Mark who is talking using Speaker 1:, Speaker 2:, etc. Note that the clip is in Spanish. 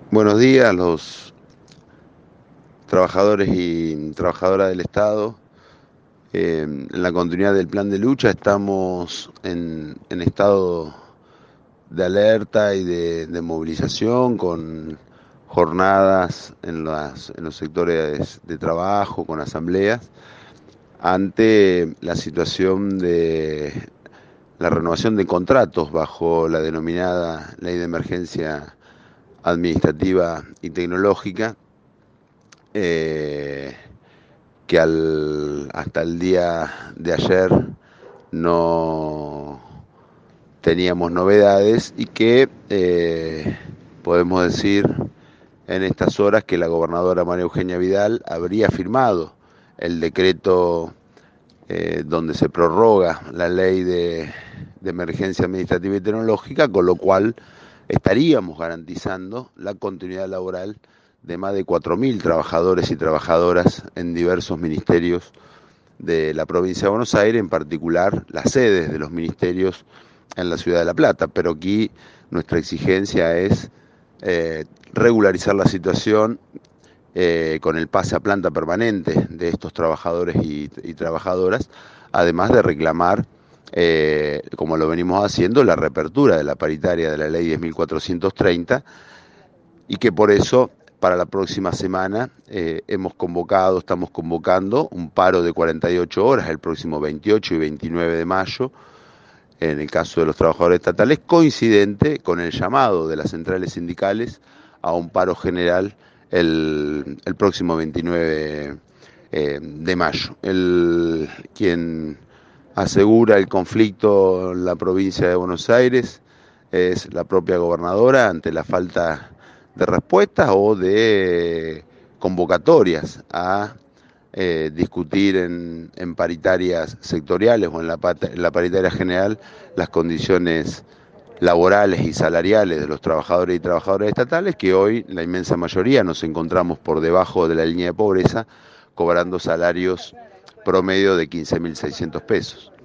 Speaker 1: Buenos días, los trabajadores y trabajadoras del Estado. En la continuidad del plan de lucha estamos en estado de alerta y de movilización con jornadas en los sectores de trabajo, con asambleas, ante la situación de la renovación de contratos bajo la denominada Ley de Emergencia Administrativa y Tecnológica, eh, que hasta el día de ayer no teníamos novedades y que podemos decir en estas horas que la gobernadora María Eugenia Vidal habría firmado el decreto donde se prorroga la ley de emergencia administrativa y tecnológica, con lo cual estaríamos garantizando la continuidad laboral de más de 4.000 trabajadores y trabajadoras en diversos ministerios de la provincia de Buenos Aires, en particular las sedes de los ministerios en la ciudad de La Plata. Pero aquí nuestra exigencia es regularizar la situación con el pase a planta permanente de estos trabajadores y trabajadoras, además de reclamar, como lo venimos haciendo, la reapertura de la paritaria de la ley 10.430, y que por eso para la próxima semana estamos convocando un paro de 48 horas el próximo 28 y 29 de mayo, en el caso de los trabajadores estatales, coincidente con el llamado de las centrales sindicales a un paro general el próximo 29 de mayo. Quien asegura el conflicto en la provincia de Buenos Aires es la propia gobernadora ante la falta de respuestas o de convocatorias a discutir en paritarias sectoriales o en la paritaria general las condiciones laborales y salariales de los trabajadores y trabajadoras estatales, que hoy la inmensa mayoría nos encontramos por debajo de la línea de pobreza, cobrando salarios promedio de 15.600 pesos.